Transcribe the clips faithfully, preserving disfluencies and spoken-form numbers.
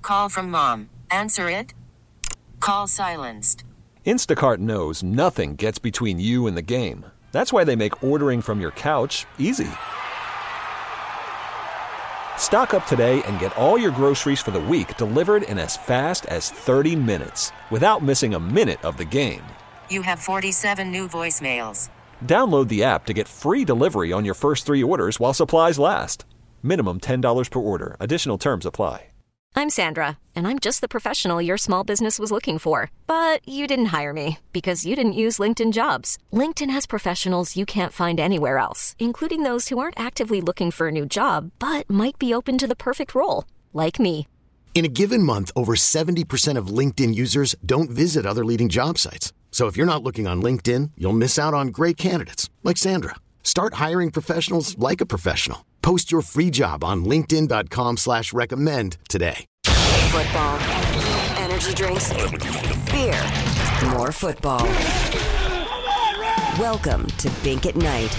Call from mom. Answer it. Call silenced. Instacart knows nothing gets between you and the game. That's why they make ordering from your couch easy. Stock up today and get all your groceries for the week delivered in as fast as thirty minutes without missing a minute of the game. You have forty-seven new voicemails. Download the app to get free delivery on your first three orders while supplies last. Minimum ten dollars per order. Additional terms apply. I'm Sandra, and I'm just the professional your small business was looking for. But you didn't hire me because you didn't use LinkedIn Jobs. LinkedIn has professionals you can't find anywhere else, including those who aren't actively looking for a new job, but might be open to the perfect role, like me. In a given month, over seventy percent of LinkedIn users don't visit other leading job sites. So if you're not looking on LinkedIn, you'll miss out on great candidates like Sandra. Start hiring professionals like a professional. Post your free job on linkedin.com slash recommend today. Football, energy drinks, beer, more football. Welcome to Bink at Night.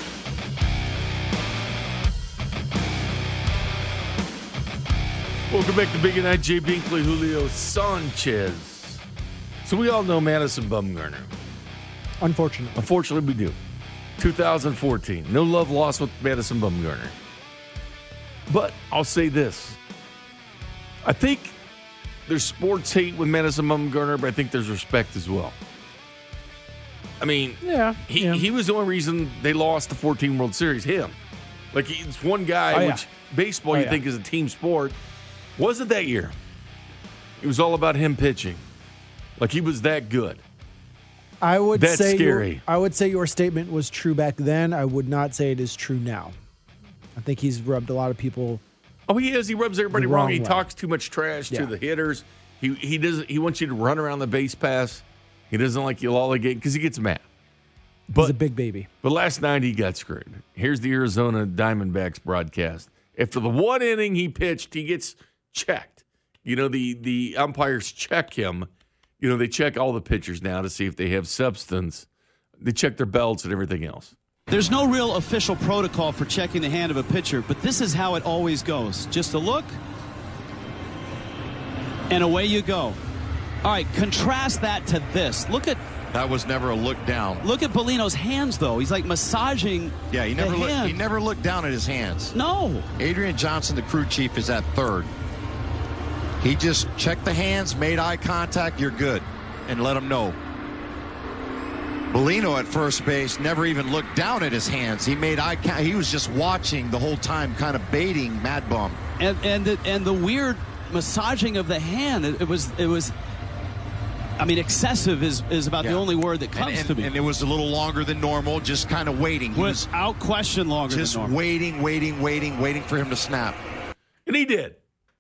Welcome back to Bink at Night. Jay Binkley, Julio Sanchez. So we all know Madison Bumgarner. Unfortunately. Unfortunately, we do. two thousand fourteen. No love lost with Madison Bumgarner. But I'll say this. I think there's sports hate with Madison Bumgarner, but I think there's respect as well. I mean, yeah, he, yeah. he was the only reason they lost the fourteen World Series, him. Like, it's one guy, oh, yeah. which baseball oh, you yeah. think is a team sport. Wasn't that year. It was all about him pitching. Like, he was that good. I would That's say scary. Your, I would say your statement was true back then. I would not say it is true now. I think he's rubbed a lot of people. Oh, he is. He rubs everybody the wrong. wrong He way. talks too much trash Yeah. to the hitters. He he doesn't. He wants you to run around the base pass. He doesn't like you lollygate because he gets mad. But, He's a big baby. But last night he got screwed. Here's the Arizona Diamondbacks broadcast. After the one inning he pitched, he gets checked. You know, the the umpires check him. You know, they check all the pitchers now to see if they have substance. They check their belts and everything else. There's no real official protocol for checking the hand of a pitcher, but this is how it always goes. Just a look, and away you go. All right, contrast that to this. Look at that was never a look down. Look at Bellino's hands, though. He's like massaging. Yeah, he never the looked. hand. He never looked down at his hands. No. Adrian Johnson, the crew chief, is at third. He just checked the hands, made eye contact. You're good, and let him know. Bellino at first base never even looked down at his hands. He made eye contact. He was just watching the whole time, kind of baiting Mad Bum. And and the, and the weird massaging of the hand. It, it was it was. I mean, excessive is, is about Yeah. the only word that comes and, and, to me. And it was a little longer than normal, just kind of waiting. He was Without question longer just than normal. waiting, waiting, waiting, waiting for him to snap. And he did.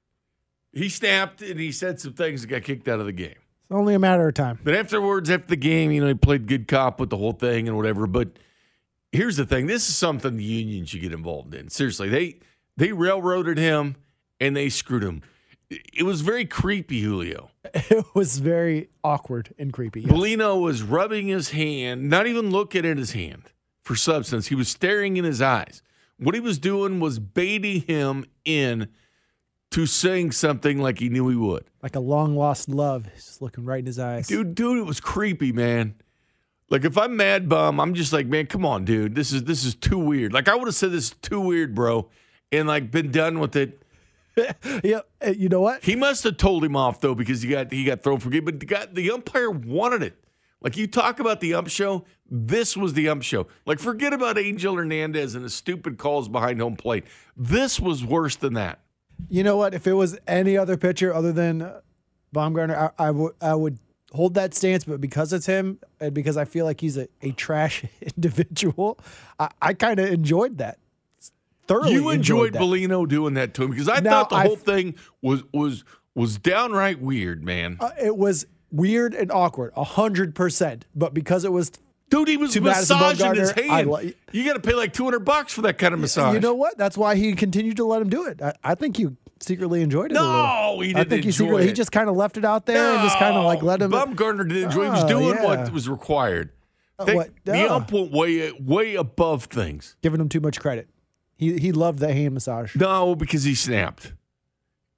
He snapped and he said some things that got kicked out of the game. It's only a matter of time. But afterwards, after the game, you know, he played good cop with the whole thing and whatever. But here's the thing. This is something the union should get involved in. Seriously, they they railroaded him and they screwed him. It was very creepy, Julio. It was very awkward and creepy. Yes. Bellino was rubbing his hand, not even looking at his hand for substance. He was staring in his eyes. What he was doing was baiting him in to saying something like he knew he would. Like a long-lost love. He's just looking right in his eyes. Dude, dude, it was creepy, man. Like, if I'm Mad Bum, I'm just like, man, come on, dude. This is this is too weird. Like, I would have said this is too weird, bro, and, like, been done with it. Yeah, you know what? He must have told him off, though, because he got he got thrown for game. But the, guy, the umpire wanted it. Like, you talk about the ump show, this was the ump show. Like, forget about Angel Hernandez and his stupid calls behind home plate. This was worse than that. You know what? If it was any other pitcher other than uh, Bumgarner, I, I would I would hold that stance. But because it's him, and because I feel like he's a, a trash individual, I, I kind of enjoyed that. Thoroughly You enjoyed, enjoyed that. Bellino doing that to him because I Now, thought the whole I've- thing was was was downright weird, man. Uh, it was weird and awkward, a hundred percent. But because it was, Dude, he was to Madison massaging his Bumgarner, I hand. li- You got to pay like two hundred bucks for that kind of massage. you know what? That's why he continued to let him do it. I, I think you secretly enjoyed it. a No, little. he I didn't think he enjoy secretly it. he just kind of left it out there and just kind of like let him. Bumgarner didn't enjoy. He was Oh, doing yeah. what was required. Uh, They- what- The uh. ump went way way above things. Giving him too much credit. He he loved that hand massage. No, because he snapped.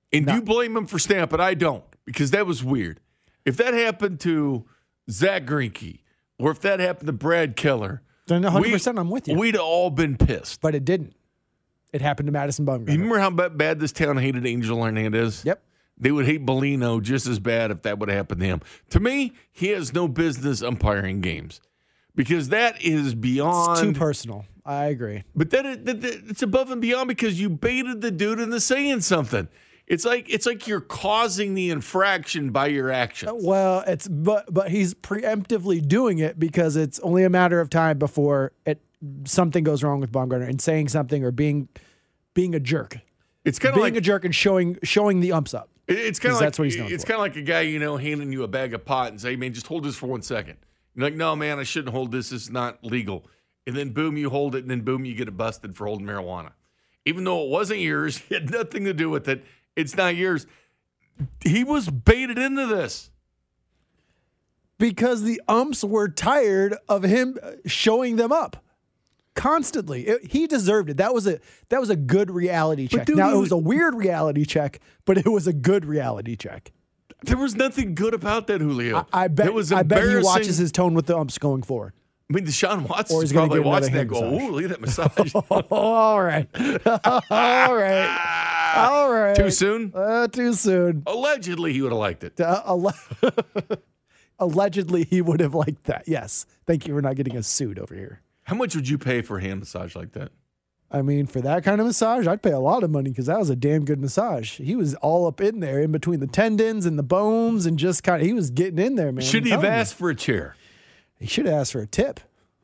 And No. you blame him for stamping. I don't, because that was weird. If that happened to Zach Greinke or if that happened to Brad Keller, Then one hundred percent I'm with you. We'd all been pissed. But it didn't. It happened to Madison Bumgarner. You remember how ba- bad this town hated Angel Hernandez? Yep. They would hate Bellino just as bad if that would have happened to him. To me, he has no business umpiring games because that is beyond. It's too personal. I agree. But that, is, that, that it's above and beyond because you baited the dude into saying something. It's like it's like you're causing the infraction by your actions. Well, it's but but he's preemptively doing it because it's only a matter of time before it something goes wrong with Bumgarner and saying something or being being a jerk. It's kind of being like a jerk and showing showing the umps up. It, it's kind of like that's what he's known it's for. kind of like a guy, you know, handing you a bag of pot and say, "Man, just hold this for one second." You're like, "No, man, I shouldn't hold this. It's not legal." And then boom, you hold it, and then boom, you get it busted for holding marijuana, even though it wasn't yours. It had nothing to do with it. It's not yours. He was baited into this because the umps were tired of him showing them up constantly. It, he deserved it. That was a that was a good reality check. dude, Now he it was- was a weird reality check, but it was a good reality check. There was nothing good about that, Julio. I, I bet. It was I bet he embarrassing. watches his tone with the umps going forward. I mean, Deshaun Watson Or is he's gonna probably give another watching that. hand Go, massage. ooh, look at that massage. All right, all right, all right. Too soon? Uh, too soon. Allegedly, he would have liked it. Uh, alle- Allegedly, he would have liked that. Yes. Thank you for not getting us sued over here. How much would you pay for a hand massage like that? I mean, for that kind of massage, I'd pay a lot of money because that was a damn good massage. He was all up in there, in between the tendons and the bones, and just kind of, he was getting in there, man. Should I'm he have telling you. asked for a chair? He should have asked for a tip.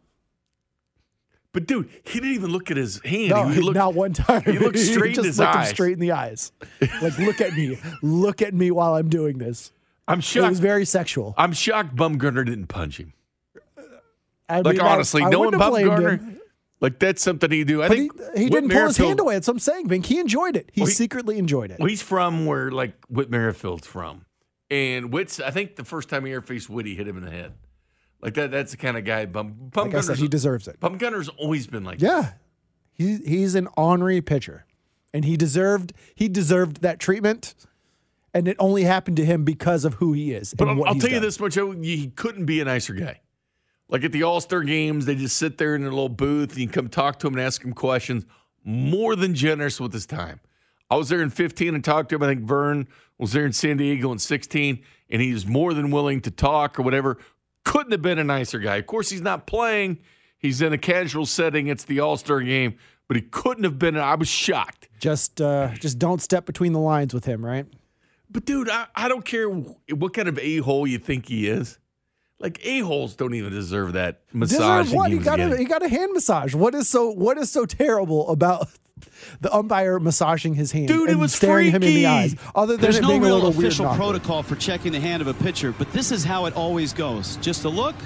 But dude, he didn't even look at his hand. No, he looked, not one time. He looked straight in just his looked him eyes. straight in the eyes. Like, look at me. Look at me while I'm doing this. I'm It shocked. was very sexual. I'm shocked Bumgarner didn't punch him. I Like mean, I- honestly, I knowing wouldn't have blamed Bumgarner, him. like that's something he do. I But he, think he Whit didn't pull his Merrifield- hand away. That's what I'm saying, Vink. He enjoyed it. He Well, he- secretly enjoyed it. Well, he's from where like Whit Merrifield's from, and Whit's. I think the first time he ever faced Whit, he hit him in the head. Like that. That's the kind of guy. Bum, Like I said, he deserves it. Bumgarner's always been like. Yeah, he he's an ornery pitcher, and he deserved he deserved that treatment, and it only happened to him because of who he is. But and I'll, what I'll he's tell you done. this much: he couldn't be a nicer guy. Like at the All-Star games, they just sit there in their little booth, and you come talk to him and ask him questions. More than generous with his time. I was there in fifteen and talked to him. I think Vern was there in San Diego in sixteen, and he was more than willing to talk or whatever. Couldn't have been a nicer guy. Of course, he's not playing. He's in a casual setting. It's the All-Star game, but he couldn't have been. I was shocked. Just uh, just don't step between the lines with him, right? But dude, I, I don't care what kind of a-hole you think he is. Like a-holes don't even deserve that massage. Deserve what? he He was got a getting. he got a hand massage. What is so what is so terrible about the umpire massaging his hand Dude, it and was staring him in freaky. the eyes? Other than There's it no being a real little weird official knockout. protocol for checking the hand of a pitcher, but this is how it always goes. Just a look,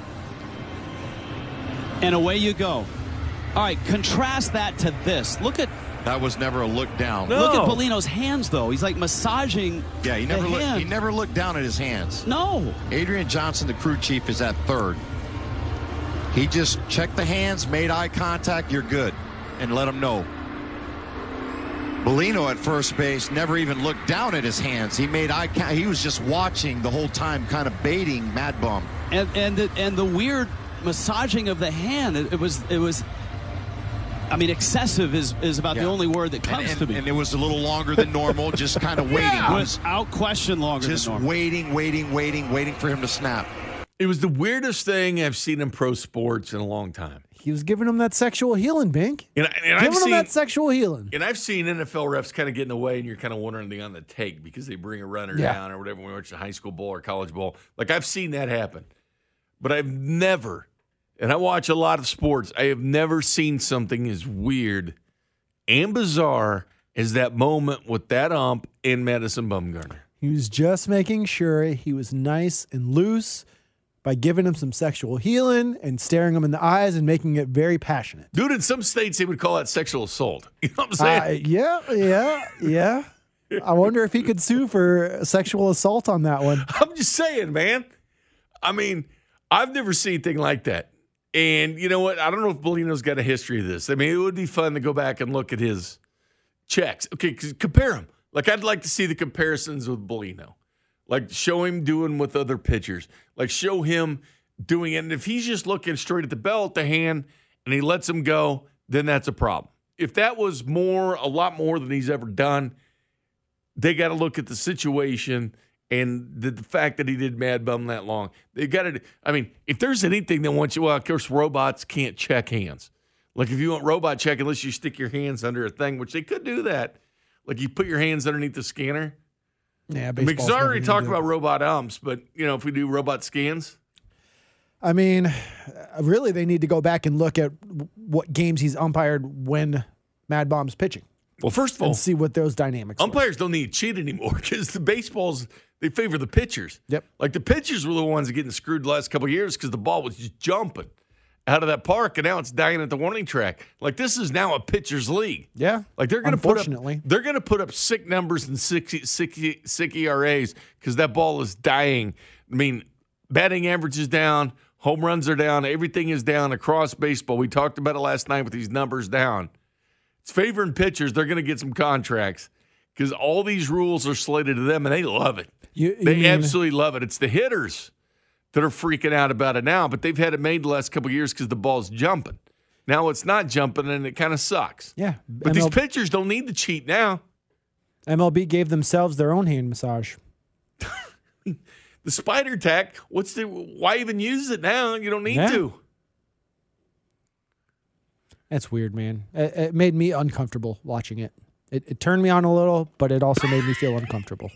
and away you go. All right, contrast that to this. Look at That was never a look down. No. look at Bellino's hands, though. He's like massaging. Yeah, he the never looked. hand. He never looked down at his hands. No. Adrian Johnson, the crew chief, is at third. He just checked the hands, made eye contact. You're good, and let him know. Bellino at first base never even looked down at his hands. He made eye contact. He was just watching the whole time, kind of baiting Mad Bum. And and the, and the weird massaging of the hand. It, it was it was. I mean, excessive is, is about Yeah. the only word that comes and, and, to me. and it was a little longer than normal, just kind of waiting. It was Without question, longer just than normal. waiting, waiting, waiting, waiting for him to snap. It was the weirdest thing I've seen in pro sports in a long time. He was giving him that sexual healing, Bink. And, I- and I've Giving him seen that sexual healing. and I've seen N F L refs kind of get in the way, and you're kind of wondering they on the take because they bring a runner Yeah. down or whatever when we watch the high school bowl or college bowl. Like I've seen that happen, but I've never, and I watch a lot of sports. I have never seen something as weird and bizarre as that moment with that ump and Madison Bumgarner. He was just making sure he was nice and loose by giving him some sexual healing and staring him in the eyes and making it very passionate. Dude, in some states they would call that sexual assault. You know what I'm saying? Uh, yeah, yeah, yeah. I wonder if he could sue for sexual assault on that one. I'm just saying, man. I mean, I've never seen anything like that. And you know what? I don't know if Bellino's got a history of this. I mean, it would be fun to go back and look at his checks. Okay, 'cause compare them. Like, I'd like to see the comparisons with Bellino. Like, show him doing with other pitchers. Like, show him doing it. And if he's just looking straight at the bell, at the hand, and he lets him go, then that's a problem. If that was more, a lot more than he's ever done, they got to look at the situation and the, the fact that he did Mad Bum that long. They got to, I mean, if there's anything that wants you, well, of course, robots can't check hands. Like, if you want robot check, unless you stick your hands under a thing, which they could do that. Like, you put your hands underneath the scanner. Yeah, because I already talked about robot umps, but, you know, if we do robot scans. I mean, really, they need to go back and look at what games he's umpired when Mad Bomb's pitching. Well, first of all, and see what those dynamics umpires are. Don't need to cheat anymore because the baseballs, they favor the pitchers. Yep. Like, the pitchers were the ones getting screwed the last couple of years because the ball was just jumping out of that park, and now it's dying at the warning track. Like, this is now a pitcher's league. Yeah. Like, they're going to put up Unfortunately. they're going to put up sick numbers and sick sick, sick E R As because that ball is dying. I mean, batting average is down, home runs are down, everything is down across baseball. We talked about it last night with these numbers down. It's favoring pitchers. They're going to get some contracts because all these rules are slated to them, and they love it. You, you they mean, absolutely love it. It's the hitters that are freaking out about it now, but they've had it made the last couple of years because the ball's jumping. Now it's not jumping, and it kind of sucks. Yeah. But M L B, these pitchers don't need to cheat now. M L B gave themselves their own hand massage. The spider tack, what's the why even use it now? You don't need Yeah. to. That's weird, man. It, it made me uncomfortable watching it. it. It turned me on a little, but it also made me feel uncomfortable.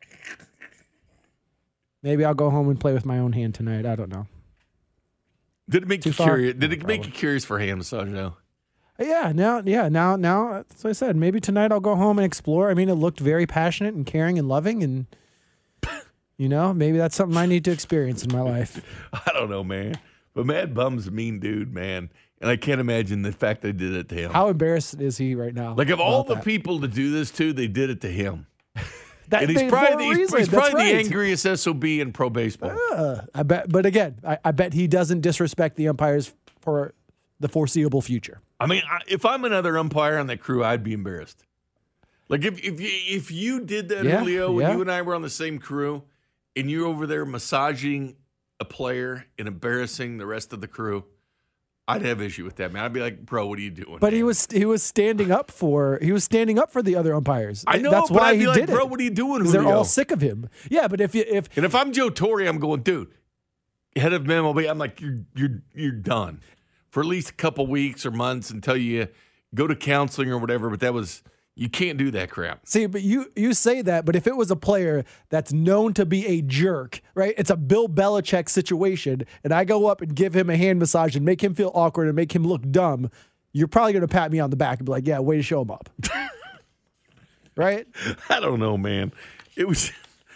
Maybe I'll go home and play with my own hand tonight. I don't know. Did it make Too you far? curious? Did No it make problem. you curious for hand massage now? Yeah, now, yeah, now, now, that's what I said. Maybe tonight I'll go home and explore. I mean, it looked very passionate and caring and loving, and you know, maybe that's something I need to experience in my life. I don't know, man. But Mad Bum's a mean dude, man. And I can't imagine the fact they did it to him. How embarrassed is he right now? Like, of all about the that? people to do this to, they did it to him. That, And he's they- probably, for a the, he's, reason. he's That's probably the right. angriest S O B in pro baseball. Uh, I bet, but again, I, I bet he doesn't disrespect the umpires for the foreseeable future. I mean, I, if I'm another umpire on that crew, I'd be embarrassed. Like, if if you, if you did that, Yeah, Julio, when yeah. you and I were on the same crew, and you're over there massaging a player and embarrassing the rest of the crew, I'd have issue with that, man. I'd be like, bro, what are you doing? But man? he was he was standing up for he was standing up for the other umpires. I know, that's but why I'd be he like, did bro, it. what are you doing, 'Cause they're Julio? all sick of him. Yeah, but if you if And if I'm Joe Torre, I'm going, dude, head of M L B, I'm like, you're you're you're done for at least a couple weeks or months until you go to counseling or whatever. But that was you can't do that crap. see, but you you say that, but if it was a player that's known to be a jerk, right? It's a Bill Belichick situation, and I go up and give him a hand massage and make him feel awkward and make him look dumb, you're probably going to pat me on the back and be like, "Yeah, way to show him up." Right? I don't know, man. It was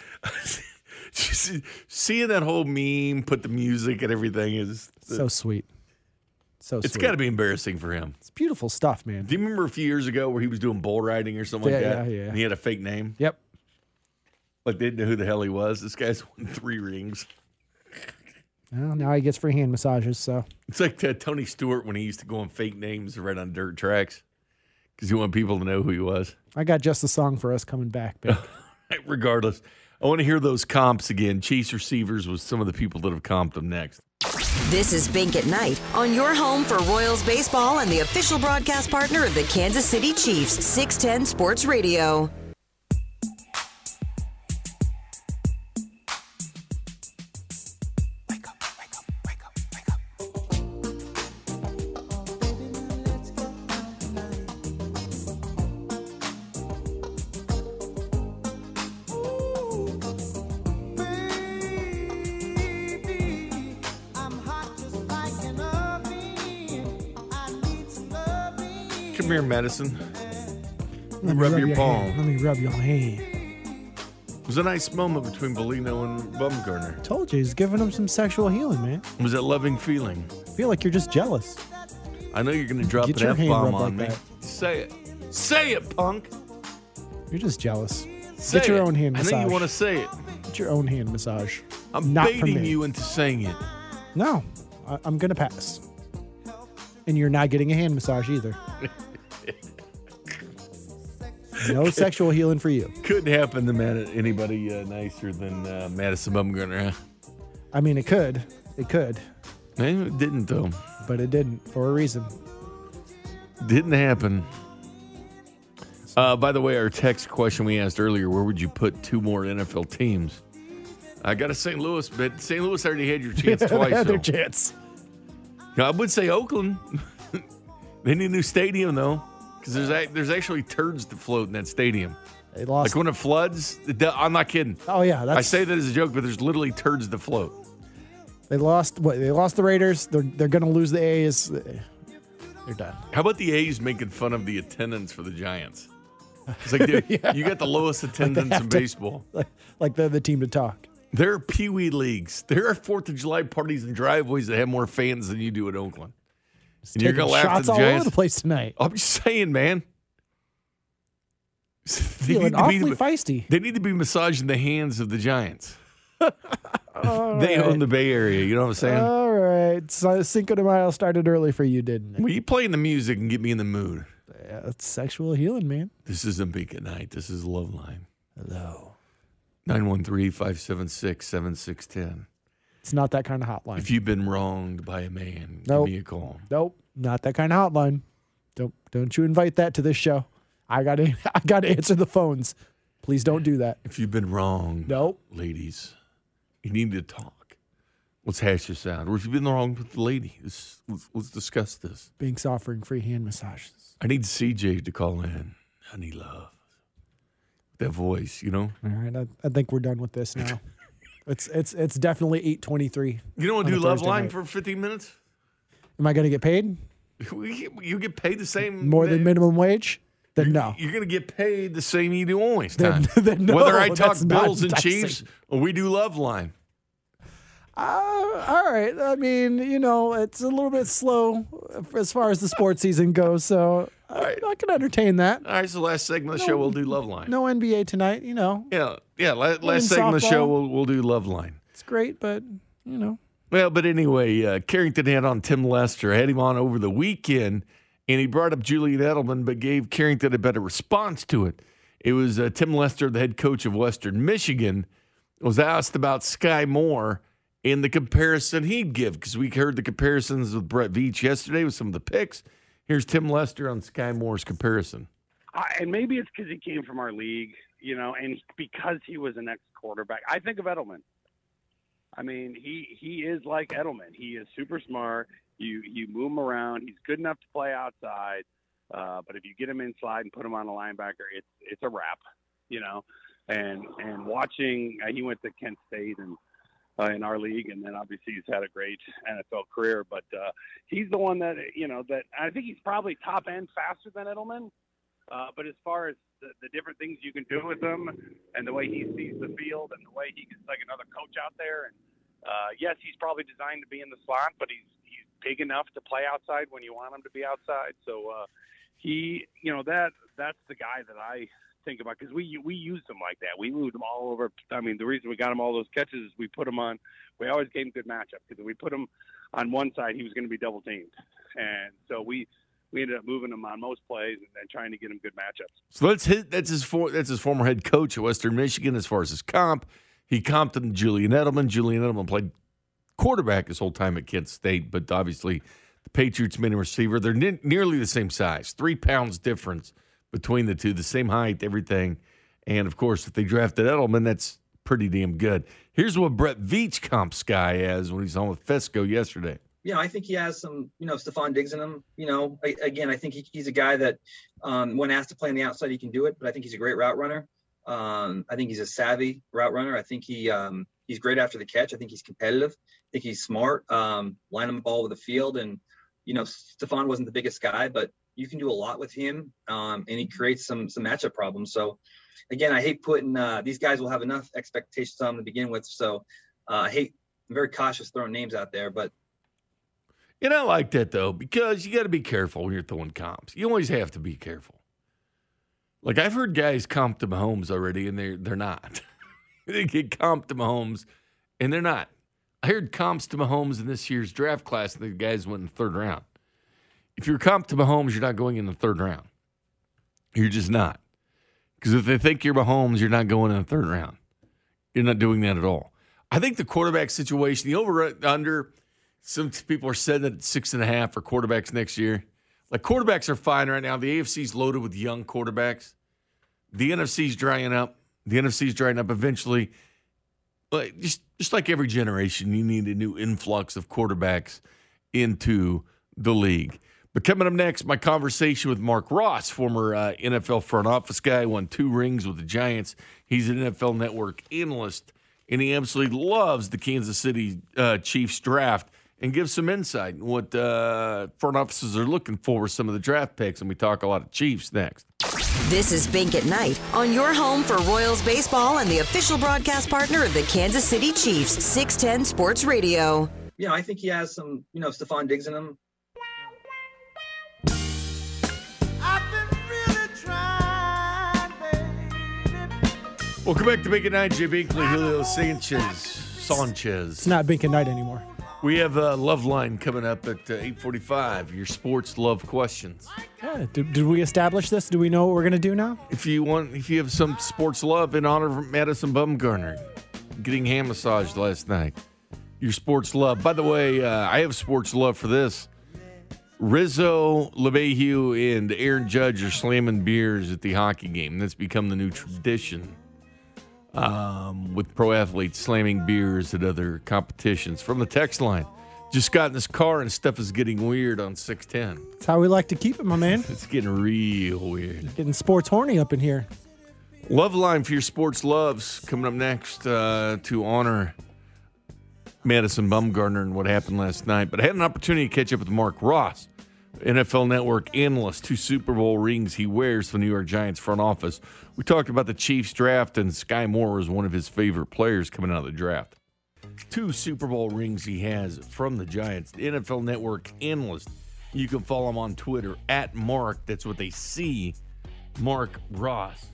seeing that whole meme, put the music and everything is So sweet. So it's sweet. got to be embarrassing for him. It's beautiful stuff, man. Do you remember a few years ago where he was doing bull riding or something like Yeah, that? yeah, yeah. And he had a fake name. Yep. Like they didn't know who the hell he was. This guy's won three rings. Well, now he gets free hand massages, so It's like uh, Tony Stewart when he used to go on fake names to write on dirt tracks because he wanted people to know who he was. I got just a song for us coming back, babe. Regardless, I want to hear those comps again. Chiefs receivers with some of the people that have comped them next. This is Bink at Night on your home for Royals baseball and the official broadcast partner of the Kansas City Chiefs, six ten Sports Radio. Come here, Madison. Let me Rub your palm. hand. Let me rub your hand. It was a nice moment between Bellino and Bumgarner. Told you, he's giving him some sexual healing, man. It was that loving feeling. I feel like you're just jealous. I know you're going to drop Get an your hand F-bomb rubbed on like me. that. Say it. Say it, punk. You're just jealous. Say Get your it. own hand I massage. know you want to say it. Get your own hand massage. I'm Not from baiting me. you into saying it. No, I, I'm going to pass. And you're not getting a hand massage either. No sexual healing for you. Couldn't happen to Matt, anybody uh, nicer than uh, Madison Bumgarner. Huh? I mean, it could. It could. It didn't, though. But it didn't for a reason. Didn't happen. Uh, by the way, our text question we asked earlier, where would you put two more N F L teams? I got a Saint Louis, but Saint Louis already had your chance twice. They had their so. chance. I would say Oakland. They need a new stadium, though, because there's, there's actually turds that float in that stadium. They lost. Like when it floods, I'm not kidding. Oh, yeah. That's, I say that as a joke, but there's literally turds that float. They lost what? They lost the Raiders. They're, they're going to lose the A's. They're done. How about the A's making fun of the attendance for the Giants? It's like, dude, yeah. You got the lowest attendance like in to, baseball. Like, like they're the team to talk. There are Pee Wee leagues. There are Fourth of July parties and driveways that have more fans than you do at Oakland. Just and you're gonna laugh at the all Giants over the place tonight. I'm just saying, man. They Feeling need to awfully be, feisty. They need to be massaging the hands of the Giants. They right. own the Bay Area. You know what I'm saying? All right. So Cinco de Mayo started early for you, didn't it? Well, you playing the music and get me in the mood. Yeah, that's sexual healing, man. This isn't Beak at Night. This is Love Line. Hello. nine one three, five seven six, seven six one zero. It's not that kind of hotline. If you've been wronged by a man, nope. give me a call. Nope, not that kind of hotline. Don't don't you invite that to this show. I got to I got to answer the phones. Please don't do that. If you've been wronged, nope. ladies, you need to talk. Let's hash this out. Or if you've been wrong with the lady, let's, let's, let's discuss this. Bink's offering free hand massages. I need C J to call in. I need love. That voice, you know? All right, I, I think we're done with this now. it's it's it's definitely eight twenty-three. You don't want to do Love Line for fifteen minutes? Am I going to get paid? You get paid the same. More than minimum wage? Then you're, no. You're going to get paid the same you do always time. Then, then no, Whether I talk Bills and enticing. Chiefs or we do Love Line. Uh, all right. I mean, you know, it's a little bit slow as far as the sports season goes, so I, right. I can entertain that. All right, so last segment of the no, show, we'll do Love Line. No N B A tonight, you know. Yeah, yeah. Last, last segment of the show, we'll, we'll do Love Line. It's great, but, you know. Well, but anyway, uh, Carrington had on Tim Lester. I had him on over the weekend, and he brought up Julian Edelman, but gave Carrington a better response to it. It was uh, Tim Lester, the head coach of Western Michigan, was asked about Sky Moore in the comparison he'd give, because we heard the comparisons with Brett Veach yesterday with some of the picks. Here's Tim Lester on Sky Moore's comparison. Uh, and maybe it's because he came from our league, you know, and because he was an ex-quarterback. I think of Edelman. I mean, he, he is like Edelman. He is super smart. You you move him around. He's good enough to play outside. Uh, but if you get him inside and put him on a linebacker, it's it's a wrap, you know. And and watching, uh, he went to Kent State and uh, in our league, and then obviously he's had a great N F L career. But uh, he's the one that, you know, that I think he's probably top end faster than Edelman. Uh, but as far as the, the different things you can do with him and the way he sees the field and the way he gets like another coach out there, and uh, yes, he's probably designed to be in the slot, but he's he's big enough to play outside when you want him to be outside. So uh, he, you know, that that's the guy that I think about, because we we used him like that. We moved him all over. I mean, the reason we got him all those catches is we put him on. We always gave him good matchup, because if we put him on one side, he was going to be double teamed, and so we. We ended up moving him on most plays and then trying to get him good matchups. So that's his, that's his for, that's his former head coach at Western Michigan as far as his comp. He comped him Julian Edelman. Julian Edelman played quarterback his whole time at Kent State, but obviously the Patriots made him receiver. They're ne- nearly the same size, three pounds difference between the two, the same height, everything. And, of course, if they drafted Edelman, that's pretty damn good. Here's what Brett Veach comped Sky as when he's on with Fesco yesterday. You know, I think he has some, you know, Stephon Diggs in him. You know, I, again, I think he, he's a guy that um, when asked to play on the outside, he can do it. But I think he's a great route runner. Um, I think he's a savvy route runner. I think he um, he's great after the catch. I think he's competitive. I think he's smart. Um, line him ball with the field. And, you know, Stephon wasn't the biggest guy, but you can do a lot with him. Um, and he creates some some matchup problems. So, again, I hate putting uh, – these guys will have enough expectations on them to begin with. So, uh, I hate – I'm very cautious throwing names out there. But, And I like that, though, because you got to be careful when you're throwing comps. You always have to be careful. Like, I've heard guys comp to Mahomes already, and they're, they're not. They get comped to Mahomes, and they're not. I heard comps to Mahomes in this year's draft class, and the guys went in the third round. If you're comped to Mahomes, you're not going in the third round. You're just not. Because if they think you're Mahomes, you're not going in the third round. You're not doing that at all. I think the quarterback situation, the over-under, some people are saying that it's six and a half for quarterbacks next year. Like, quarterbacks are fine right now. The A F C's loaded with young quarterbacks. The N F C's drying up. The N F C's drying up eventually. But just, just like every generation, you need a new influx of quarterbacks into the league. But coming up next, my conversation with Mark Ross, former uh, N F L front office guy, won two rings with the Giants. He's an N F L Network analyst, and he absolutely loves the Kansas City uh, Chiefs draft and gives some insight on what uh, front offices are looking for with some of the draft picks, and we talk a lot of Chiefs next. This is Bink at Night on your home for Royals baseball and the official broadcast partner of the Kansas City Chiefs, six ten Sports Radio. You know, I think he has some, you know, Stephon Diggs in him. Welcome back to Bink at Night. Jay Binkley, Julio Sanchez. Sanchez. It's not Bink at Night anymore. We have a love line coming up at uh, eight forty-five. Your sports love questions. Yeah. Did, did we establish this? Do we know what we're going to do now? If you want, if you have some sports love in honor of Madison Bumgarner getting hand massaged last night, your sports love. By the way, uh, I have sports love for this. Rizzo, LeMahieu, and Aaron Judge are slamming beers at the hockey game. That's become the new tradition. Um, with pro athletes slamming beers at other competitions. From the text line, just got in this car and stuff is getting weird on six ten. That's how we like to keep it, my man. It's getting real weird. Getting sports horny up in here. Love line for your sports loves coming up next uh, to honor Madison Bumgarner and what happened last night. But I had an opportunity to catch up with Mark Ross, N F L Network analyst, two Super Bowl rings he wears for the New York Giants front office. We talked about the Chiefs draft, and Sky Moore was one of his favorite players coming out of the draft. Two Super Bowl rings he has from the Giants. The N F L Network analyst. You can follow him on Twitter, at Mark. That's what they see. Mark Ross.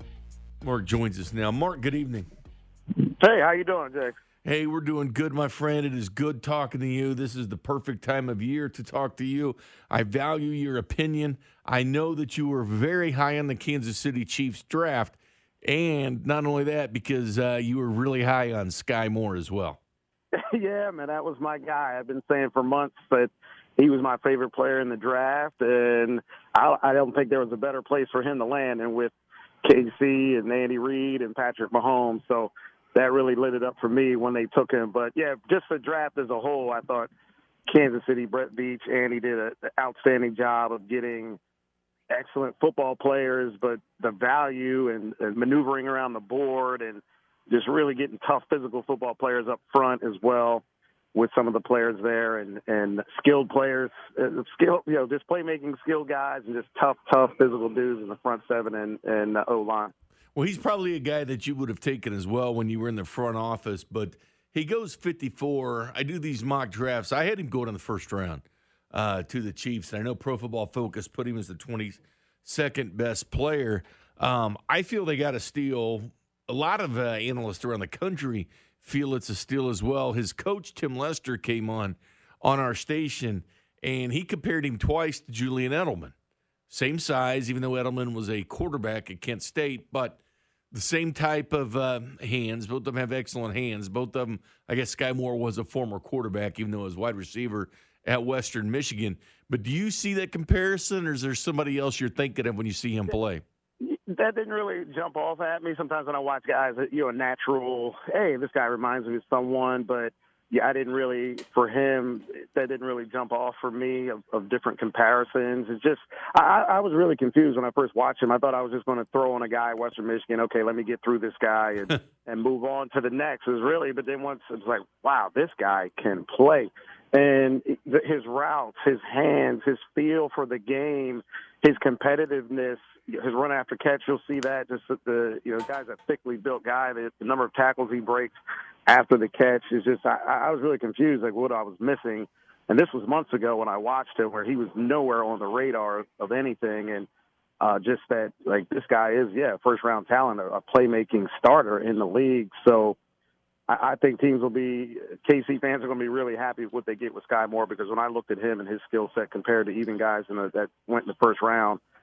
Mark joins us now. Mark, good evening. Hey, how you doing, Jake? Hey, we're doing good, my friend. It is good talking to you. This is the perfect time of year to talk to you. I value your opinion. I know that you were very high on the Kansas City Chiefs draft, and not only that, because uh, you were really high on Sky Moore as well. Yeah, man, that was my guy. I've been saying for months that he was my favorite player in the draft, and I, I don't think there was a better place for him to land than with K C and Andy Reid and Patrick Mahomes. So that really lit it up for me when they took him. But, yeah, just the draft as a whole, I thought Kansas City, Brett Veach, Andy did an outstanding job of getting excellent football players, but the value and, and maneuvering around the board and just really getting tough physical football players up front as well with some of the players there and, and skilled players, uh, skill, you know, just playmaking skilled guys and just tough, tough physical dudes in the front seven and, and uh, O-line. Well, he's probably a guy that you would have taken as well when you were in the front office, but he goes fifty-four. I do these mock drafts. I had him going in the first round uh, to the Chiefs, and I know Pro Football Focus put him as the twenty-second best player. Um, I feel they got a steal. A lot of uh, analysts around the country feel it's a steal as well. His coach, Tim Lester, came on on our station, and he compared him twice to Julian Edelman. Same size, even though Edelman was a quarterback at Kent State, but the same type of uh, hands. Both of them have excellent hands. Both of them, I guess Sky Moore was a former quarterback, even though he was wide receiver at Western Michigan. But do you see that comparison, or is there somebody else you're thinking of when you see him play? That didn't really jump off at me. Sometimes when I watch guys, you know, a natural, hey, this guy reminds me of someone, but yeah, I didn't really, for him, that didn't really jump off for me of, of different comparisons. It's just, I, I was really confused when I first watched him. I thought I was just going to throw on a guy at Western Michigan. Okay, let me get through this guy and, and move on to the next. It was really, but then once it's like, wow, this guy can play. And his routes, his hands, his feel for the game, his competitiveness, his run after catch, you'll see that. Just the, you know, guy's a thickly built guy. The, the number of tackles he breaks after the catch is just, I, I was really confused, like what I was missing. And this was months ago when I watched him, where he was nowhere on the radar of anything. And uh, just that, like, this guy is, yeah, first round talent, a, a playmaking starter in the league. So I, I think teams will be, K C fans are going to be really happy with what they get with Sky Moore, because when I looked at him and his skill set compared to even guys in the, that went in the first round,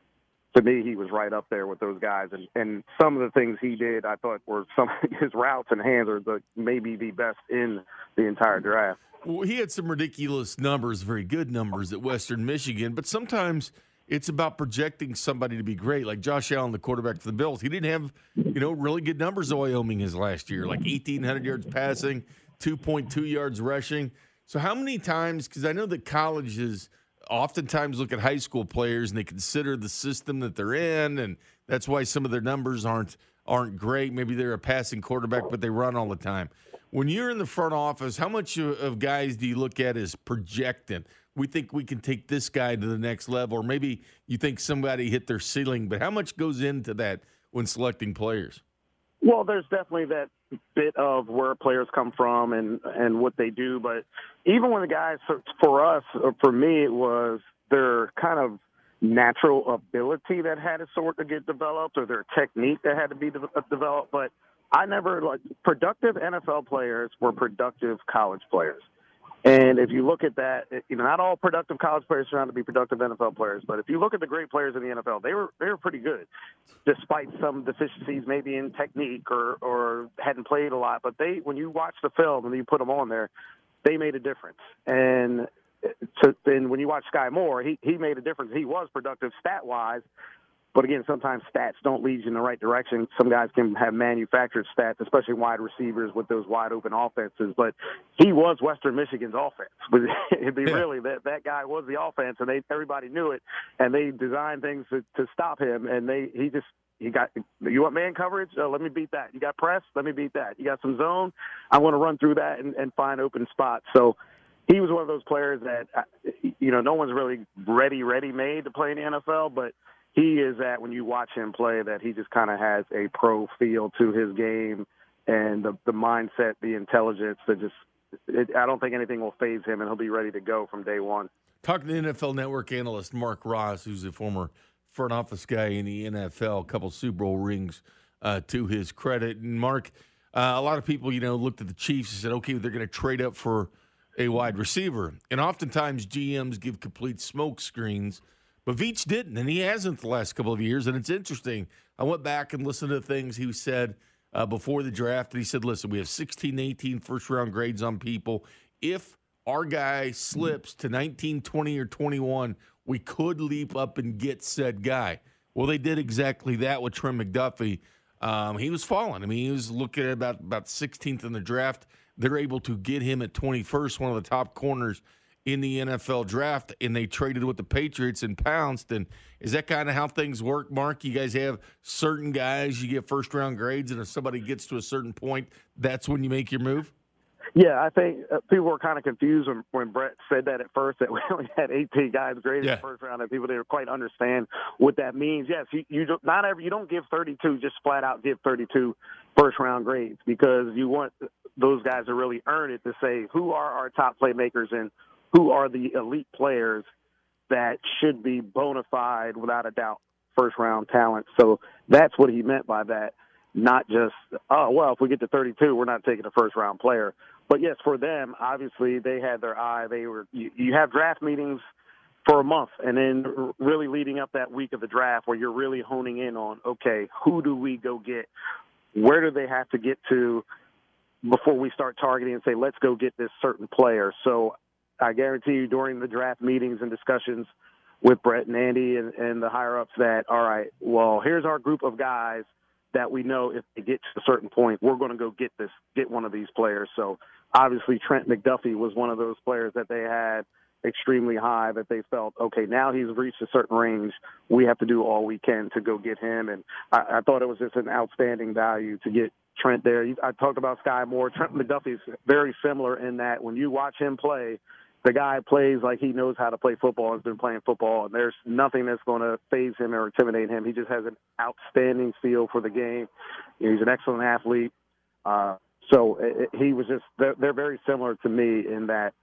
to me, he was right up there with those guys. And, and some of the things he did, I thought were some of his routes and hands are the, maybe the best in the entire draft. Well, he had some ridiculous numbers, very good numbers at Western Michigan, but sometimes it's about projecting somebody to be great. Like Josh Allen, the quarterback for the Bills, he didn't have, you know, really good numbers at Wyoming his last year, like eighteen hundred yards passing, two point two yards rushing. So how many times, because I know that colleges oftentimes look at high school players and they consider the system that they're in, and that's why some of their numbers aren't aren't great. Maybe they're a passing quarterback, but they run all the time. When you're in the front office, how much of guys do you look at as projecting? We think we can take this guy to the next level, or maybe you think somebody hit their ceiling, but how much goes into that when selecting players? Well, there's definitely that bit of where players come from and, and what they do. But even when the guys, for us, or for me, it was their kind of natural ability that had to sort of get developed, or their technique that had to be de- developed. But I never, like, productive N F L players were productive college players. And if you look at that, you know, not all productive college players turn out to be productive N F L players, but if you look at the great players in the N F L, they were they were pretty good, despite some deficiencies maybe in technique or, or hadn't played a lot. But they, when you watch the film and you put them on there, they made a difference. And to, and when you watch Sky Moore, he he made a difference. He was productive stat wise. But again, sometimes stats don't lead you in the right direction. Some guys can have manufactured stats, especially wide receivers with those wide open offenses. But he was Western Michigan's offense. It'd be really that that guy was the offense, and they everybody knew it, and they designed things to, to stop him. And they he just he got you want man coverage? Uh, let me beat that. You got press? Let me beat that. You got some zone? I want to run through that and, and find open spots. So he was one of those players that you know no one's really ready ready made to play in the N F L, but he is at, when you watch him play, that he just kind of has a pro feel to his game and the, the mindset, the intelligence that just, it, I don't think anything will faze him, and he'll be ready to go from day one. Talking to N F L Network analyst Mark Ross, who's a former front office guy in the N F L, a couple Super Bowl rings uh, to his credit. And Mark, uh, a lot of people, you know, looked at the Chiefs and said, okay, they're going to trade up for a wide receiver. And oftentimes G Ms give complete smoke screens. But Veach didn't, and he hasn't the last couple of years. And it's interesting. I went back and listened to things he said uh, before the draft. And he said, listen, we have sixteen, eighteen first-round grades on people. If our guy slips to nineteen, twenty, or twenty-one, we could leap up and get said guy. Well, they did exactly that with Trent McDuffie. Um, he was falling. I mean, he was looking at about, about sixteenth in the draft. They're able to get him at twenty-first, one of the top corners in the N F L draft, and they traded with the Patriots and pounced. And is that kind of how things work, Mark? You guys have certain guys, you get first-round grades, and if somebody gets to a certain point, that's when you make your move? Yeah, I think uh, people were kind of confused when, when Brett said that at first, that we only had eighteen guys graded yeah. in the first round, and people didn't quite understand what that means. Yes, you, you don't, not every, you don't give thirty-two, just flat out give thirty-two first-round grades, because you want those guys to really earn it, to say who are our top playmakers and who are the elite players that should be bona fide, without a doubt, first-round talent. So that's what he meant by that, not just, oh, well, if we get to thirty-two, we're not taking a first-round player. But, yes, for them, obviously, they had their eye. They were. You, you have draft meetings for a month, and then really leading up that week of the draft where you're really honing in on, okay, who do we go get? Where do they have to get to before we start targeting and say, let's go get this certain player? So I guarantee you during the draft meetings and discussions with Brett and Andy and, and the higher-ups that, all right, well, here's our group of guys that we know if they get to a certain point, we're going to go get this, get one of these players. So obviously Trent McDuffie was one of those players that they had extremely high, that they felt, okay, now he's reached a certain range. We have to do all we can to go get him. And I, I thought it was just an outstanding value to get Trent there. I talked about Sky Moore. Trent McDuffie is very similar in that when you watch him play, the guy plays like he knows how to play football, has been playing football, and there's nothing that's going to faze him or intimidate him. He just has an outstanding feel for the game. He's an excellent athlete. Uh, so it, he was just, they're, they're very similar to me in that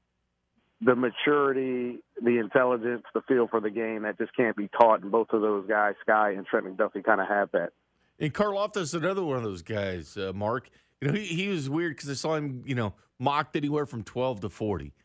the maturity, the intelligence, the feel for the game that just can't be taught. And both of those guys, Sky and Trent McDuffie, kind of have that. And Karlaftis, another one of those guys, uh, Mark. You know, he, he was weird because I saw him, you know, mocked anywhere from twelve to forty.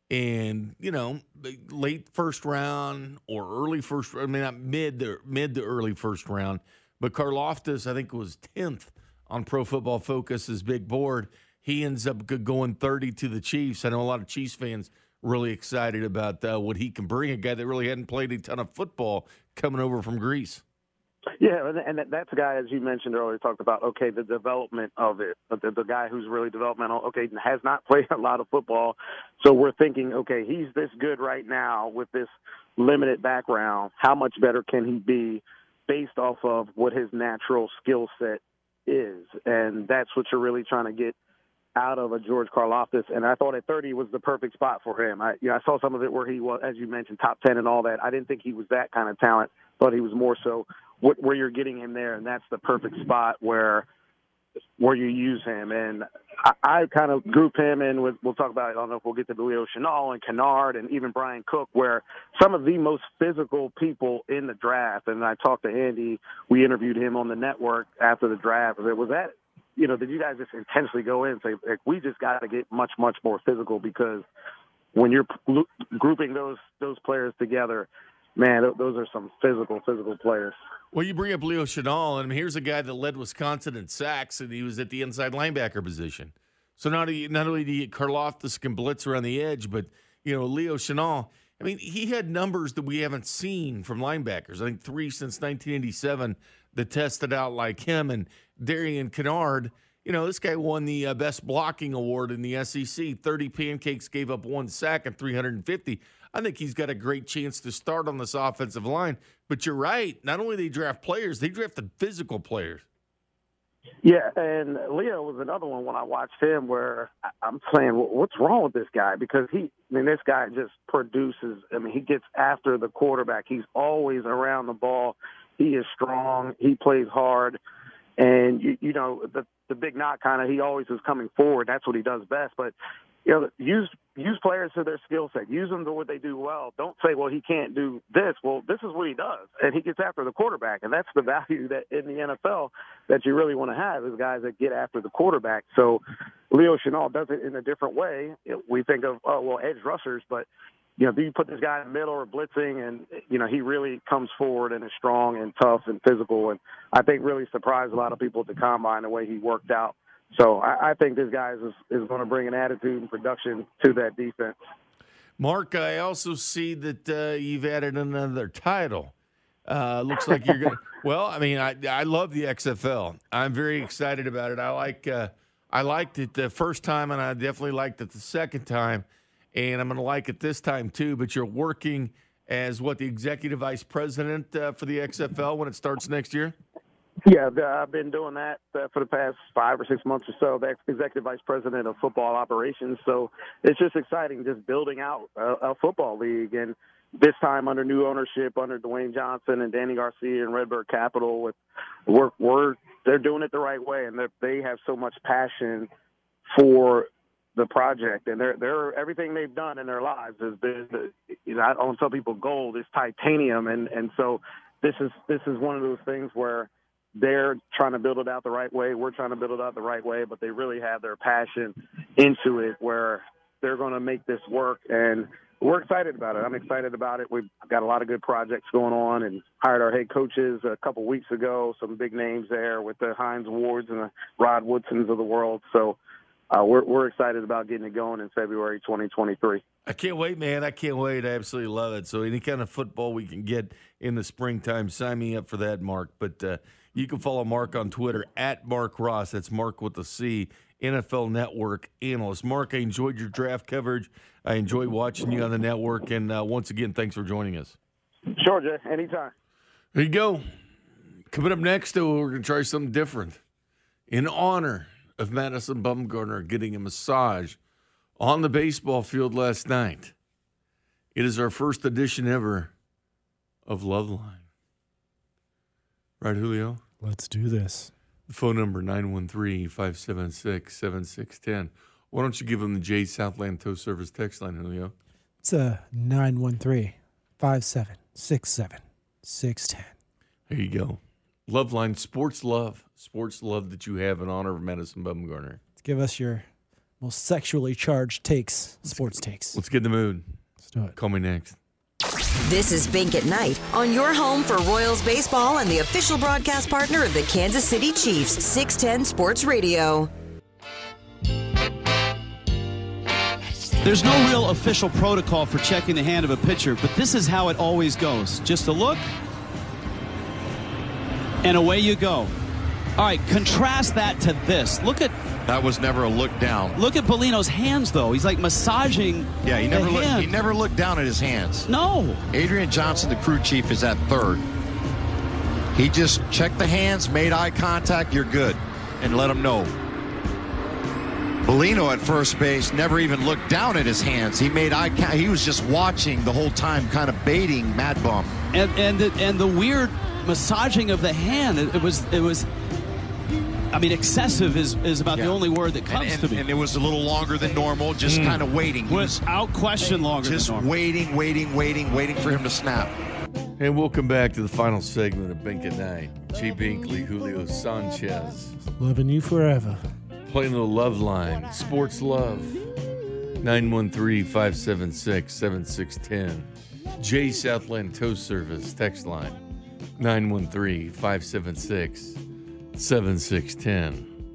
And, you know, late first round or early first, I mean, not mid to, mid to early first round. But Karlaftis, I think, was tenth on Pro Football Focus's big board. He ends up going thirty to the Chiefs. I know a lot of Chiefs fans really excited about uh, what he can bring, a guy that really hadn't played a ton of football coming over from Greece. Yeah, and that's a guy, as you mentioned earlier, talked about, okay, the development of it, the, the guy who's really developmental, okay, has not played a lot of football. So we're thinking, okay, he's this good right now with this limited background. How much better can he be based off of what his natural skill set is? And that's what you're really trying to get out of a George Karlaftis. And I thought at thirty was the perfect spot for him. I, you know, I saw some of it where he was, as you mentioned, top ten and all that. I didn't think he was that kind of talent. Thought he was more so what, where you're getting him there, and that's the perfect spot where where you use him. And I, I kind of group him in with, we'll talk about it, I don't know if we'll get to Leo Chenal and Kennard and even Brian Cook, where some of the most physical people in the draft, and I talked to Andy, we interviewed him on the network after the draft. It was that, you know, did you guys just intentionally go in and say, like, we just got to get much, much more physical? Because when you're p- grouping those those players together, man, those are some physical, physical players. Well, you bring up Leo Chenal, and here's a guy that led Wisconsin in sacks, and he was at the inside linebacker position. So not, not only do you get Karlaftis can blitz around the edge, but, you know, Leo Chenal, I mean, he had numbers that we haven't seen from linebackers. I think three since nineteen eighty-seven that tested out like him. And Darian Kennard, you know, this guy won the uh, best blocking award in the S E C. thirty pancakes, gave up one sack and three hundred fifty. I think he's got a great chance to start on this offensive line. But you're right. Not only do they draft players, they drafted physical players. Yeah, and Leo was another one when I watched him where I'm saying, well, what's wrong with this guy? Because he, I mean, this guy just produces. I mean, he gets after the quarterback. He's always around the ball. He is strong. He plays hard. And, you, you know, the, the big knock kind of, he always is coming forward. That's what he does best. But, you know, use use players to their skill set. Use them to what they do well. Don't say, well, he can't do this. Well, this is what he does. And he gets after the quarterback. And that's the value that in the N F L that you really want to have is guys that get after the quarterback. So Leo Chenal does it in a different way. We think of, oh, well, edge rushers, but, you know, do you put this guy in the middle or blitzing? And, you know, he really comes forward and is strong and tough and physical. And I think really surprised a lot of people at the combine the way he worked out. So I, I think this guy is, is going to bring an attitude and production to that defense. Mark, I also see that uh, you've added another title. Uh, looks like you're going to – well, I mean, I I love the X F L. I'm very excited about it. I like uh, I liked it the first time, and I definitely liked it the second time. And I'm going to like it this time too. But you're working as, what, the executive vice president uh, for the X F L when it starts next year? Yeah, I've been doing that uh, for the past five or six months or so, the executive vice president of football operations. So it's just exciting just building out a, a football league. And this time under new ownership, under Dwayne Johnson and Danny Garcia and Redbird Capital, with we're, we're, they're doing it the right way. And they have so much passion for the project. And they're, they're, everything they've done in their lives has been, you know, I don't tell people gold, it's titanium. And, and so this is, this is one of those things where they're trying to build it out the right way. We're trying to build it out the right way, but they really have their passion into it where they're going to make this work. And we're excited about it. I'm excited about it. We've got a lot of good projects going on and hired our head coaches a couple weeks ago, some big names there with the Hines Wards and the Rod Woodsons of the world. So uh, we're, we're excited about getting it going in February twenty twenty-three. I can't wait, man. I can't wait. I absolutely love it. So any kind of football we can get in the springtime, sign me up for that, Mark. But uh, you can follow Mark on Twitter, at Mark Ross. That's Mark with a C, N F L Network analyst. Mark, I enjoyed your draft coverage. I enjoyed watching you on the network. And uh, once again, thanks for joining us. Sure, Jay. Anytime. There you go. Coming up next, though, we're going to try something different. In honor of Madison Bumgarner getting a massage on the baseball field last night, it is our first edition ever of Loveline. Right, Julio? Let's do this. The phone number, nine one three, five seven six, seven six one zero. Why don't you give them the J Southland Tow Service text line, Julio? It's a nine one three, five seven six, seven six one zero. There you go. Loveline, sports love. Sports love that you have in honor of Madison Bumgarner. Give us your most sexually charged takes, sports takes. Let's get in the mood. Let's do it. Call me next. This is Bink at Night on your home for Royals baseball and the official broadcast partner of the Kansas City Chiefs, six ten Sports Radio. There's no real official protocol for checking the hand of a pitcher, but this is how it always goes. Just a look, and away you go. All right, contrast that to this. Look at That was never a look down. look at Bellino's hands, though. He's like massaging. Yeah, he the never looked. hand. He never looked down at his hands. No. Adrian Johnson, the crew chief, is at third. He just checked the hands, made eye contact. You're good, and let him know. Bellino at first base never even looked down at his hands. He made eye contact. He was just watching the whole time, kind of baiting Mad Bum. And and the, and the weird massaging of the hand. It, it was it was. I mean, excessive is, is about Yeah. the only word that comes and, and, to me. And it was a little longer than normal, just Mm. kind of waiting. He was Without question longer just than normal. waiting, waiting, waiting, waiting for him to snap. And welcome back to the final segment of Bink at Night. Jay Binkley, Julio Sanchez. Loving you forever. Playing the love line. Sports love. nine one three, five seven six, seven six one zero. Jay Southland Tow Service text line. nine one three, five seven six, seven six one zero.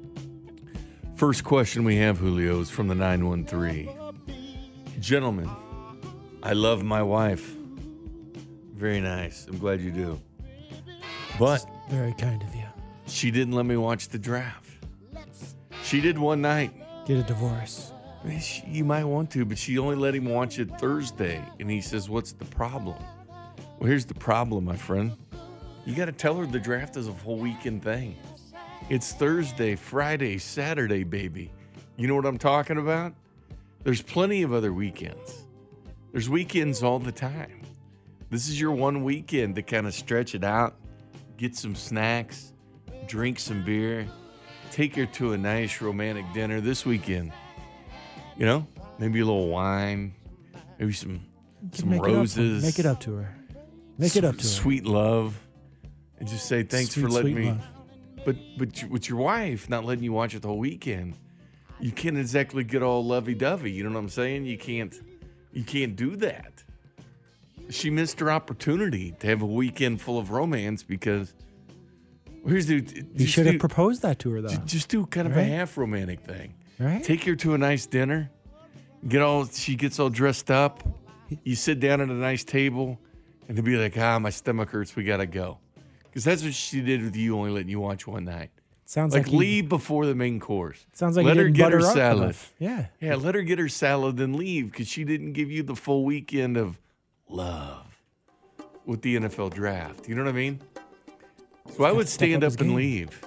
First question we have, Julio, is from the nine one three. Gentlemen, I love my wife. Very nice. I'm glad you do. But Very kind of you. she didn't let me watch the draft. She did one night. Get a divorce. She, you might want to, but she only let him watch it Thursday. And he says, what's the problem? Well, here's the problem, my friend. You got to tell her the draft is a whole weekend thing. It's Thursday, Friday, Saturday, baby. You know what I'm talking about? There's plenty of other weekends. There's weekends all the time. This is your one weekend to kind of stretch it out, get some snacks, drink some beer, take her to a nice romantic dinner this weekend. You know, maybe a little wine, maybe some some make roses. It up, make it up to her. Make it up to her. Sweet love. And just say thanks Sweet, for letting sweet me. love. But but you- with your wife not letting you watch it the whole weekend, you can't exactly get all lovey-dovey. You know what I'm saying? You can't you can't do that. She missed her opportunity to have a weekend full of romance because well, here's the You just should have do- proposed that to her, though. ju- Just do kind of a Right? half romantic thing. Right? Take her to a nice dinner. Get all she gets all dressed up. You sit down at a nice table, and they'll be like, "Ah, my stomach hurts. We gotta go." Because that's what she did with you, only letting you watch one night. Sounds like, like you- leave before the main course. Sounds like let you her didn't get butter her up salad. enough. Yeah. Yeah, let her get her salad, then leave because she didn't give you the full weekend of love with the N F L draft. You know what I mean? So I would Step stand up up his and game. leave.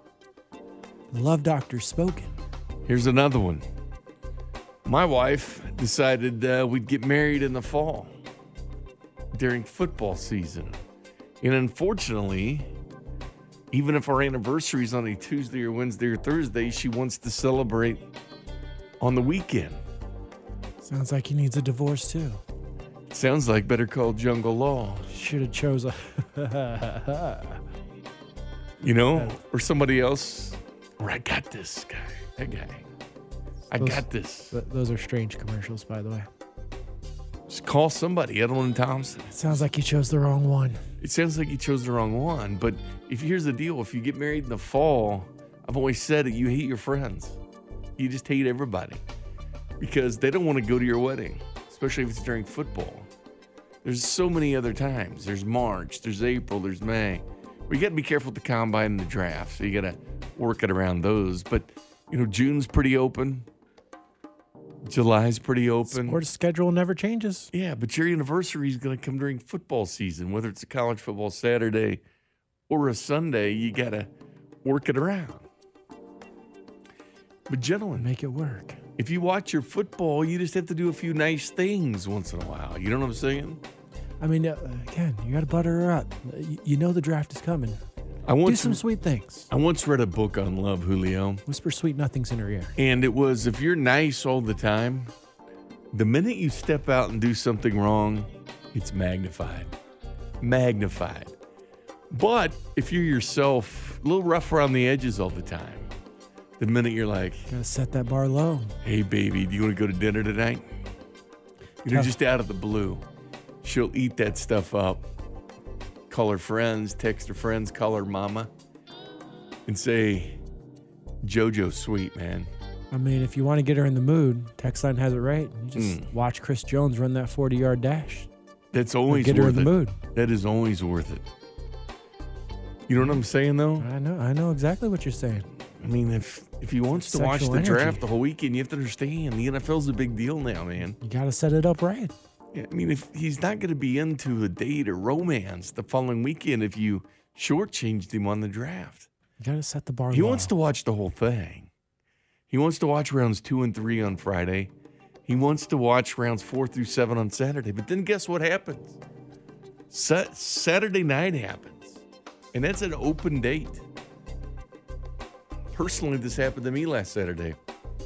The love doctor spoken. Here's another one. My wife decided uh, we'd get married in the fall during football season. And unfortunately, even if our anniversary is on a Tuesday or Wednesday or Thursday, she wants to celebrate on the weekend. Sounds like he needs a divorce, too. Sounds like Better Call Jungle Law. Should have chose a... You know? Or somebody else. Or I got this guy. That guy. I Those- got this. Th- those are strange commercials, by the way. Just call somebody. Edelman Thompson. It sounds like you chose the wrong one. It sounds like you chose the wrong one, but if here's the deal, if you get married in the fall, I've always said it, you hate your friends. You just hate everybody because they don't want to go to your wedding, especially if it's during football. There's so many other times. There's March, there's April, there's May. Well, you got to be careful with the combine and the draft, so you got to work it around those. But, you know, June's pretty open. July's pretty open. Sports schedule never changes. Yeah, but your anniversary is going to come during football season, whether it's a college football Saturday or a Sunday. You got to work it around. But gentlemen, make it work. If you watch your football, you just have to do a few nice things once in a while. You know what I'm saying? I mean, uh, again, you got to butter her up. You, you know the draft is coming. I once, Do some sweet things. I once read a book on love, Julio. Whisper sweet nothings in her ear. And it was, if you're nice all the time, the minute you step out and do something wrong, it's magnified. Magnified. But if you're yourself, a little rough around the edges all the time, The minute you're like, gotta set that bar low. Hey, baby, do you want to go to dinner tonight? You know, Tough. just out of the blue, she'll eat that stuff up, call her friends, text her friends, call her mama, and say, JoJo's sweet, man. I mean, if you want to get her in the mood, text line has it right. You just Mm. watch Chris Jones run that forty-yard dash. That's always get her worth in the it. mood. That is always worth it. You know what I'm saying, though? I know. I know exactly what you're saying. I mean, if if he wants to watch the Sexual energy. draft the whole weekend, you have to understand the N F L's a big deal now, man. You got to set it up right. Yeah, I mean, if he's not going to be into a date or romance the following weekend, if you shortchanged him on the draft, You got to set the bar he low. wants to watch the whole thing. He wants to watch rounds two and three on Friday. He wants to watch rounds four through seven on Saturday. But then guess what happens? Sa- Saturday night happens, and that's an open date. Personally, this happened to me last Saturday.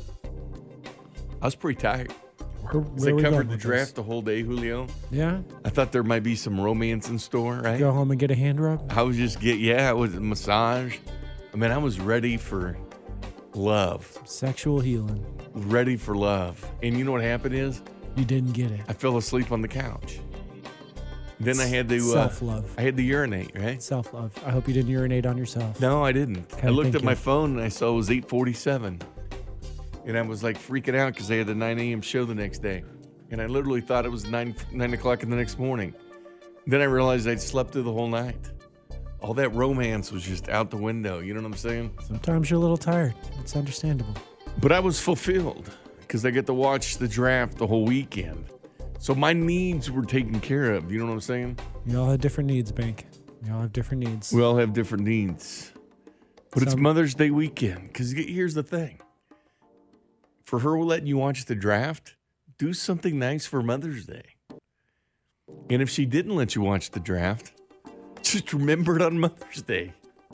I was pretty tired. Where, They where we covered going the with draft this? the whole day, Julio. Yeah. I thought there might be some romance in store, right? Go home and get a hand rub. I was just get yeah, it was a massage. I mean, I was ready for love, Sexual healing. ready for love. And you know what happened is You didn't get it. I fell asleep on the couch. Then I had to uh, Self-love. I had to urinate, right? Self love. I hope you didn't urinate on yourself. No, I didn't. Okay, I looked thank at my you. phone and I saw it was eight forty-seven. And I was like freaking out because I had the nine a.m. show the next day. And I literally thought it was nine nine o'clock in the next morning. Then I realized I'd slept through the whole night. All that romance was just out the window. You know what I'm saying? Sometimes you're a little tired. It's understandable. But I was fulfilled because I get to watch the draft the whole weekend. So my needs were taken care of. You know what I'm saying? We all have different needs, Bank. We all have different needs. We all have different needs. But it's Some- Mother's Day weekend. Because here's the thing. For her letting you watch the draft, do something nice for Mother's Day. And if she didn't let you watch the draft, just remember it on Mother's Day.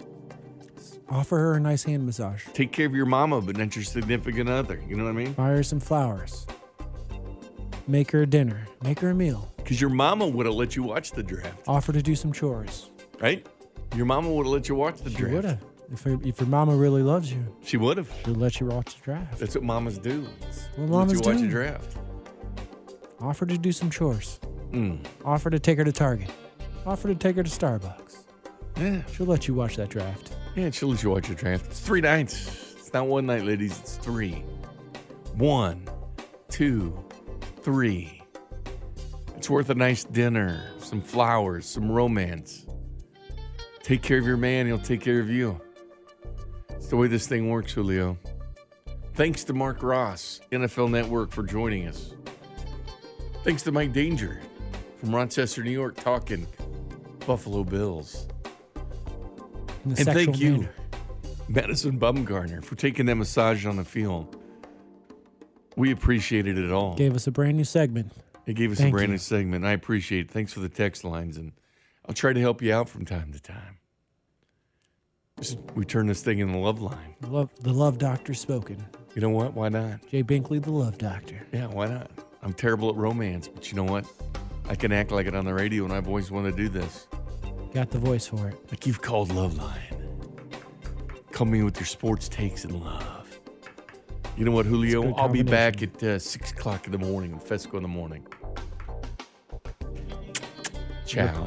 Offer her a nice hand massage. Take care of your mama, but not your significant other. You know what I mean? Buy her some flowers. Make her a dinner. Make her a meal. Because your mama would have let you watch the draft, Offer to do some chores. right? Your mama would have let you watch the She draft. would have. If, her, if your mama really loves you, She would have. she'll let you watch the draft. That's what mamas do. What Let mamas you watch do. the draft. Offer to do some chores. Mm. Offer to take her to Target. Offer to take her to Starbucks. Yeah. She'll let you watch that draft. Yeah, she'll let you watch the draft. It's three nights. It's not one night, ladies. It's three. One, two, three. It's worth a nice dinner, some flowers, some romance. Take care of your man, he'll take care of you. It's the way this thing works, Julio. Thanks to Mark Ross, N F L Network, for joining us. Thanks to Mike Danger from Rochester, New York, talking Buffalo Bills. In a And thank sexual you, manner. Madison Bumgarner, for taking that massage on the field. We appreciated it all. Gave us a brand new segment. It gave us Thank a brand you. new segment. I appreciate it. Thanks for the text lines, and I'll try to help you out from time to time. Just, we turn this thing into a love line. The love, the love doctor spoken. You know what? Why not? Jay Binkley, the love doctor. Yeah, why not? I'm terrible at romance, but you know what? I can act like it on the radio, and I've always wanted to do this. Got the voice for it. Like you've called Love Line. Come in with your sports takes and love. You know what, It's a Julio? good I'll be back combination. at uh, six o'clock in the morning, Fesco in the morning. Ciao.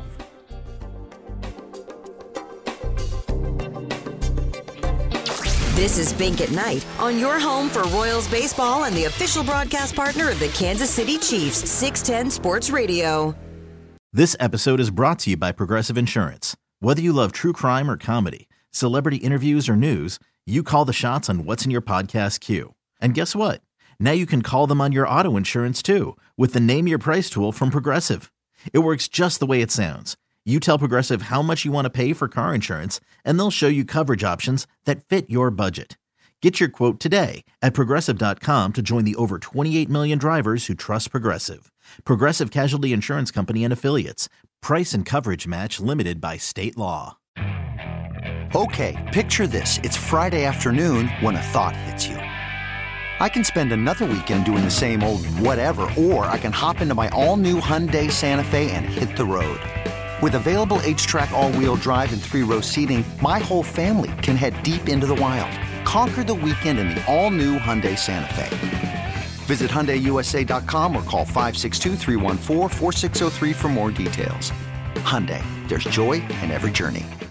This is Bink at Night on your home for Royals baseball and the official broadcast partner of the Kansas City Chiefs, six ten Sports Radio. This episode is brought to you by Progressive Insurance. Whether you love true crime or comedy, celebrity interviews or news, you call the shots on what's in your podcast queue. And guess what? Now you can call them on your auto insurance too with the Name Your Price tool from Progressive. It works just the way it sounds. You tell Progressive how much you want to pay for car insurance, and they'll show you coverage options that fit your budget. Get your quote today at Progressive dot com to join the over twenty-eight million drivers who trust Progressive. Progressive Casualty Insurance Company and Affiliates. Price and coverage match limited by state law. Okay, picture this. It's Friday afternoon when a thought hits you. I can spend another weekend doing the same old whatever, or I can hop into my all-new Hyundai Santa Fe and hit the road. With available H-Track all-wheel drive and three-row seating, my whole family can head deep into the wild. Conquer the weekend in the all-new Hyundai Santa Fe. Visit Hyundai U S A dot com or call five six two, three one four, four six zero three for more details. Hyundai, there's joy in every journey.